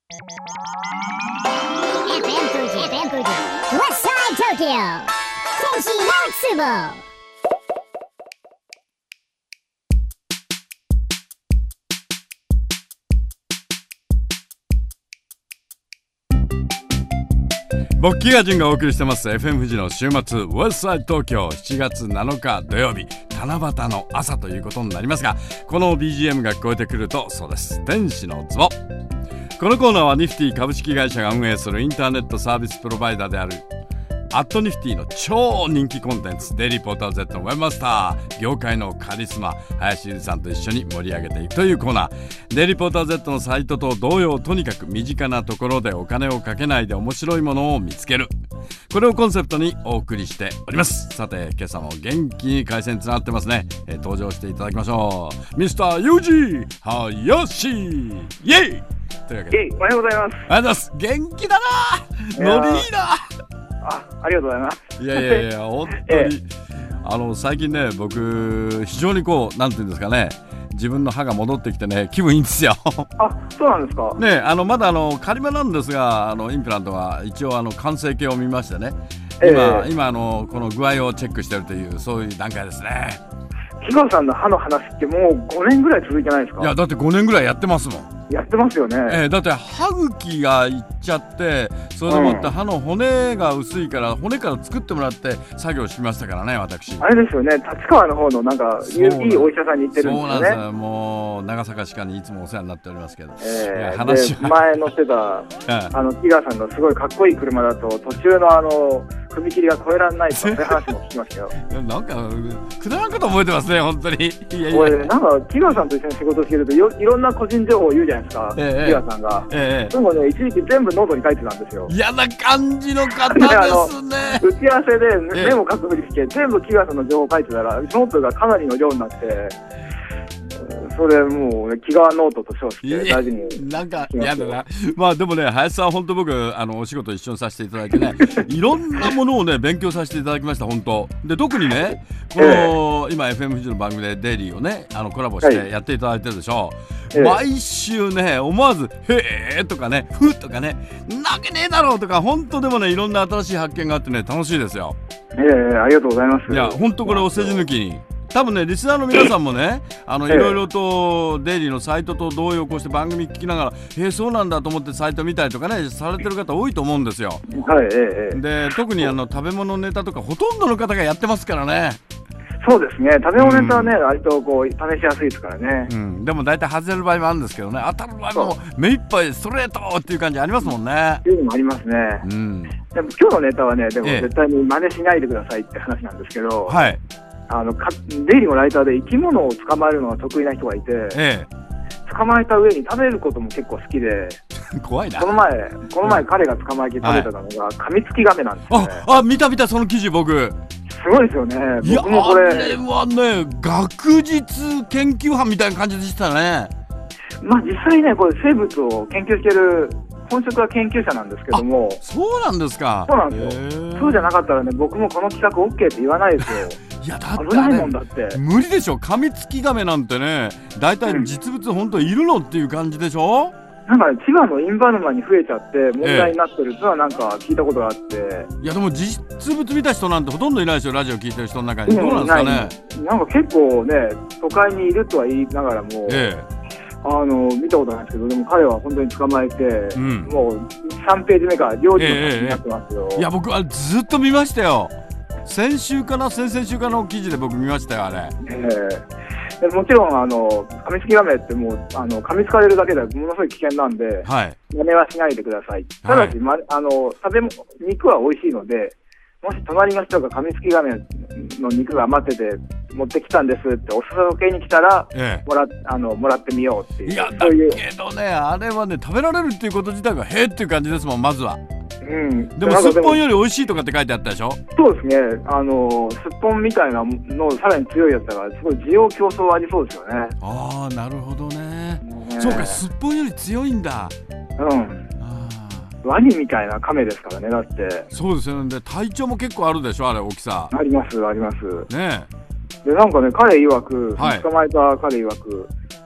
FM 富士 West Side Tokyo 天使のつぼ僕キガジンがお送りしてます FM 富士の週末ウェストサイド東京7月7日土曜日七夕の朝ということになりますが、この BGM が聞こえてくるとそうです、天使の壺。このコーナーはニフティ株式会社が運営するインターネットサービスプロバイダーであるアットニフティの超人気コンテンツデイリーポータル Z のウェブマスター、業界のカリスマ林由里さんと一緒に盛り上げていくというコーナー。デイリーポータル Z のサイトと同様、とにかく身近なところでお金をかけないで面白いものを見つける、これをコンセプトにお送りしております。さて今朝も元気に回線つながってますね。登場していただきましょう。ミスターユージ林イエイというわけでおはようございます。 ありがとうございます。元気だな、ノリいいな。 ありがとうございます。 いや本当に、最近ね僕非常にこうなんていうんですかね、自分の歯が戻ってきてね気分いいんですよそうなんですかね。まだ仮めなんですがインプラントは一応完成形を見ましてね、今この具合をチェックしてるというそういう段階ですね。 木川さんの歯の話ってもう5年ぐらい続いてないですか？ いやだって5年ぐらいやってますもん。 やってますよね。 だって歯茎がいっちゃってそれでもって歯の骨が薄いから骨から作ってもらって作業しましたからね私。 あれですよね、立川の方のなんかいいお医者さんに行ってるんですよね。 そうなんですよ。もう長坂歯科にいつもお世話になっておりますけど、 話は前乗ってた木川さんのすごいかっこいい車だと途中の踏切が越えられないとかそういう話も聞きましたよなんかくだらんこと覚えてますね本当に。 これなんか木川さんと一緒に仕事してるといろんな個人情報を言うじゃないですか、木川さんが。でもね、一時期全部ノートに書いてたんですよ。 嫌な感じの方ですね打ち合わせでメモ書くふりして全部木川さんの情報書いてたらノートがかなりの量になって、それもう木川ノートと称して大事になんか嫌だな。まあでもね林さん本当僕お仕事一緒にさせていただいてねいろんなものをね勉強させていただきました本当で。特にねこの、今 FM 富士の番組でデイリーをねコラボしてやっていただいてるでしょ、毎週ね思わずへーとかねふーとかねなわけねえだろうとか、本当でもねいろんな新しい発見があってね楽しいですよ。 ありがとうございます。 いや本当これお世辞抜きに多分ねリスナーの皆さんもねいろいろとデイリーのサイトと同様こうして番組聞きながらそうなんだと思ってサイト見たりとかねされてる方多いと思うんですよ。で特に食べ物ネタとかほとんどの方がやってますからね。 そうですね、食べ物ネタはね、割とこう試しやすいですからね。 でも大体外れる場合もあるんですけどね、当たる場合も目いっぱいストレートっていう感じありますもんね。 っていうのもありますね。でも今日のネタはね、でも絶対に真似しないでくださいって話なんですけど、デイリーのライターで生き物を捕まえるのが得意な人がいて、捕まえた上に食べることも結構好きで怖いな。 この前彼が捕まえて食べたのがカミツキガメなんですよね。 見たその記事僕すごいですよね。僕もこれあれはね学術研究班みたいな感じでしたね。 実際ねこれ生物を研究してる本職は研究者なんですけども。 そうなんですか。 そうなんですよ。そうじゃなかったらね僕もこの企画 OK って言わないですよ。 いやだって危ないもんだって無理でしょ。カミツキガメなんてねだいたい実物本当いるのっていう感じでしょ。 なんか千葉のインバルマに増えちゃって問題になってるってのはなんか聞いたことがあって、 いやでも実物見た人なんてほとんどいないですよラジオ聞いてる人の中に。どうなんですかね。 なんか結構ね都会にいるとは言いながらも、見たことないですけど、でも彼は本当に捕まえて、もう3ページ目から料理の話になってますよ。 いや僕はずっと見ましたよ。先週かな先々週かの記事で僕見ましたよあれ。 でもちろんカミツキガメってもう噛みつかれるだけではものすごい危険なんで、真似はしないでください。ただし、肉は美味しいので、もし隣の人がカミツキガメの肉が余ってて持ってきたんですってお裾分けに来たら、もらってみようっていう。 いやだけどねあれはね食べられるっていうこと自体がへーっていう感じですもんまずは。でもすっぽんより美味しいとかって書いてあったでしょ。 そうですね。すっぽんみたいなのさらに強いやつだからすごい需要競争ありそうですよね。 なるほどね。そうかすっぽんより強いんだ。 ワニみたいなカメですからね。だってそうですよね。で体長も結構あるでしょあれ大きさ。 ありますありますね。 でなんかね彼曰く、捕まえた彼曰く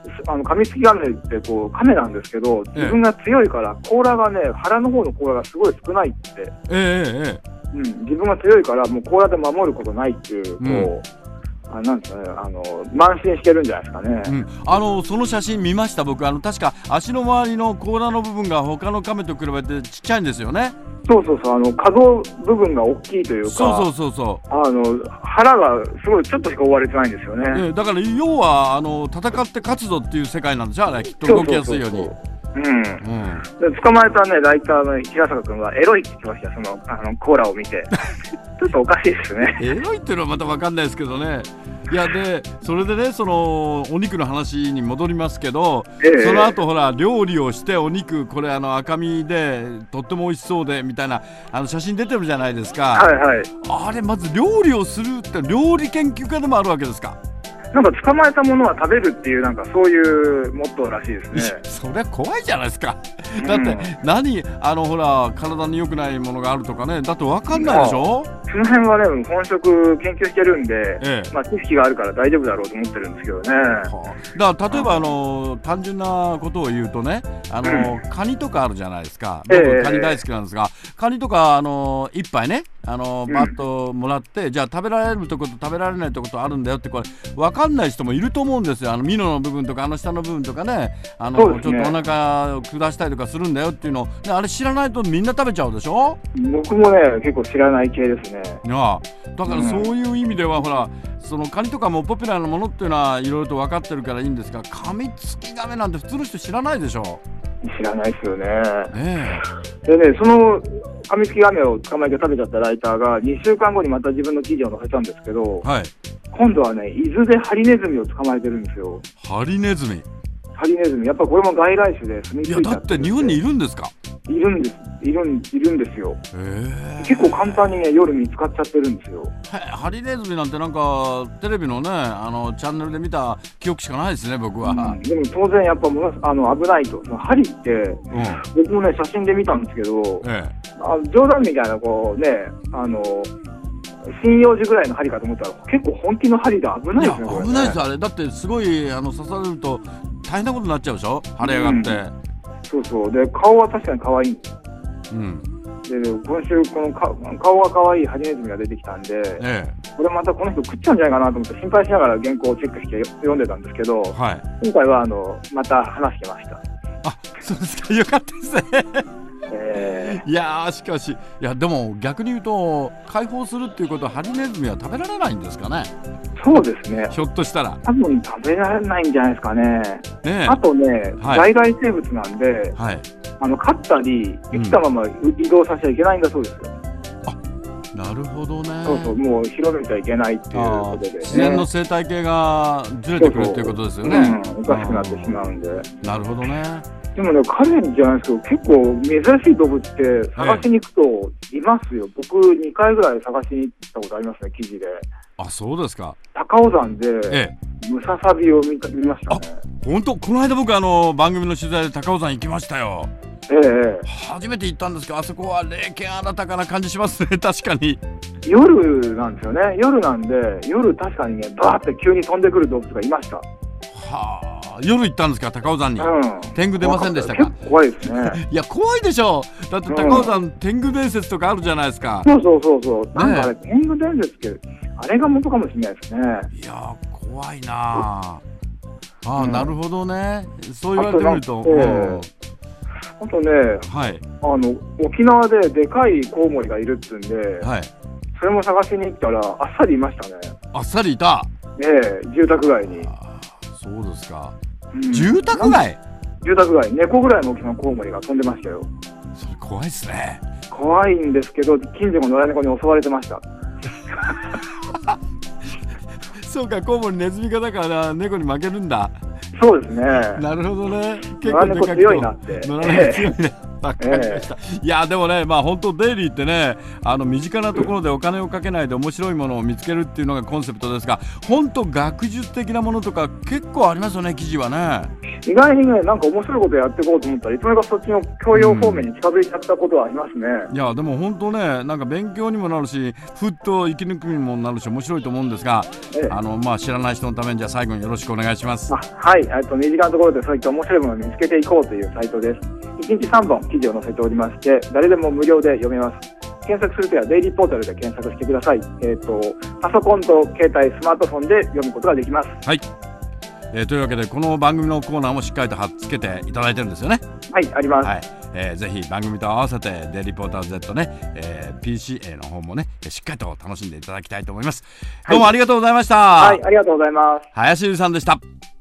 カミツキガメってこうカメなんですけど、自分が強いから甲羅がね、腹の方の甲羅がすごい少ないって、自分が強いからもう甲羅で守ることないっていう、こうなんですかね、慢心してるんじゃないですかね。 その写真見ました。僕確か足の周りの甲羅の部分が他のカメと比べてちっちゃいんですよね。 そうそうそう、可動部分が大きいというか、腹がすごいちょっとしか覆われてないんですよね。 だから要は戦って勝つぞっていう世界なんでしょ、あれきっと動きやすいように。 で捕まえたねライターの平坂君はエロいって言ってましたよ、そのコーラを見てちょっとおかしいですね。 エロいっていうのはまた分かんないですけどね。いやでそれでね、そのお肉の話に戻りますけど、その後ほら料理をしてお肉、これ赤身でとっても美味しそうでみたいな写真出てるじゃないですか。あれまず料理をするって料理研究家でもあるわけですか。 なんか捕まえたものは食べるっていうなんかそういうモットーらしいですね。 それは怖いじゃないですか。だって何ほら体に良くないものがあるとかね、だって分かんないでしょ。 その辺はね本職研究してるんで、知識があるから大丈夫だろうと思ってるんですけどね。 だから例えば単純なことを言うとね、カニとかあるじゃないですか。僕カニ大好きなんですが、カニとか一杯ねバッともらって、じゃあ食べられるとこと食べられないとことあるんだよって、これ分かんない人もいると思うんですよ。ミノの部分とか下の部分とかね、ちょっとお腹を下したりとかするんだよっていうの、あれ知らないとみんな食べちゃうでしょ。 僕もね結構知らない系ですね。 だからそういう意味ではほらそのカニとかもポピュラーなものっていうのはいろいろと分かってるからいいんですが、カミツキガメなんて普通の人知らないでしょ。 知らないですよね。でね、そのカミツキガメを捕まえて食べちゃったライターが2週間後にまた自分の記事を載せたんですけど、今度はね伊豆でハリネズミを捕まえてるんですよ。 ハリネズミやっぱこれも外来種で住み着いちゃって。 いやだって日本にいるんですか。 いるんですよ。結構簡単にね夜見つかっちゃってるんですよ。 ハリネズミなんてなんかテレビのねチャンネルで見た記憶しかないですね僕は。 でも当然やっぱ危ないと。ハリって、僕もね写真で見たんですけど、冗談みたいなこうね針葉樹ぐらいの針かと思ったら結構本気の針で危ないですね。 危ないですあれ。だってすごい刺されると大変なことになっちゃうでしょ、腫れ上がって。そうで顔は確かに可愛い。で今週この顔が可愛いハリネズミが出てきたんで、これまたこの人食っちゃうんじゃないかなと思って心配しながら原稿をチェックして読んでたんですけど、今回はまた話してました。そうですか、よかったですね。いやしかしでも逆に言うと解放するっていうことはハリネズミは食べられないんですかね。 そうですね、 ひょっとしたら多分食べられないんじゃないですかね。あとね、在来生物なんで、飼ったり生きたまま移動させちゃいけないんだそうですよ。 なるほどね。 もう広めちゃいけないっていうことで、 自然の生態系がずれてくるっていうことですよね。 おかしくなってしまうんで。 なるほどね。 でもね、彼じゃないですけど、結構珍しい動物って探しに行くといますよ。僕2回ぐらい探しに行ったことありますね、記事で。 そうですか。 高尾山でムササビを見ましたね。 本当、この間僕番組の取材で高尾山行きましたよ。初めて行ったんですけど、あそこは霊験新たかな感じしますね。確かに夜なんですよね。夜なんで、夜確かにねバーって急に飛んでくる動物がいました。 夜行ったんですか、高尾山に。天狗出ませんでしたか。 結構怖いですね。 いや怖いでしょ。だって高尾山、天狗伝説とかあるじゃないですか。 そうなんか天狗伝説ってあれが元かもしれないですね。 いや怖いななるほどね。そう言われてみると。 あとね、沖縄ででかいコウモリがいるっつうんで、それも探しに行ったらあっさりいましたね。 あっさりいた。 住宅街に。 そうですか。住宅街。 猫ぐらいの大きなコウモリが飛んでましたよ。 それ怖いですね。 怖いんですけど、近所の野良猫に襲われてました。 そうか、コウモリネズミ科だから猫に負けるんだ。 そうですね。 なるほどね。 結構でかくて。 野良猫強いなって。 わかりました。いやでもね、本当デイリーってね、身近なところでお金をかけないで面白いものを見つけるっていうのがコンセプトですが、本当学術的なものとか結構ありますよね、記事はね。 意外にね、なんか面白いことやっていこうと思ったらいつの間にかそっちの教養方面に近づいちゃったことはありますね。 いやでも本当ね、なんか勉強にもなるし、ふっと息抜きにもなるし面白いと思うんですが、知らない人のためにじゃあ最後によろしくお願いします。 はい、身近なところでそういった面白いものを見つけていこうというサイトです。1日3本記事を載せておりまして、誰でも無料で読めます。検索するときはデイリーポータルで検索してください。パソコンと携帯、スマートフォンで読むことができます。 はい。というわけでこの番組のコーナーもしっかりと貼っつけていただいてるんですよね。 はい、あります。 はい。ぜひ番組と合わせてデイリーポータル Z ね、PCA の方もねしっかりと楽しんでいただきたいと思います。どうもありがとうございました。 はい、ありがとうございます。 林優さんでした。